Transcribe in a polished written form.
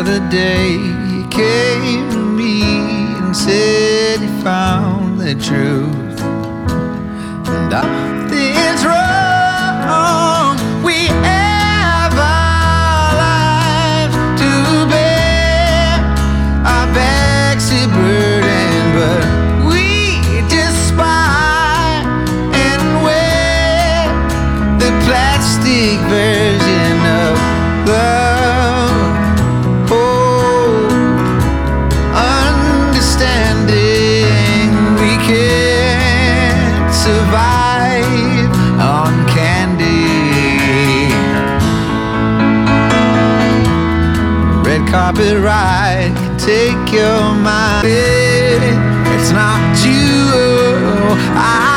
other day he came to me and said he found the truth, and nothing's wrong. We have our lives to bear, our backs are burdened, but we despise and wear the plastic version of love. Oh, understanding we can't survive on candy. Red carpet ride can take your mind. It's not you.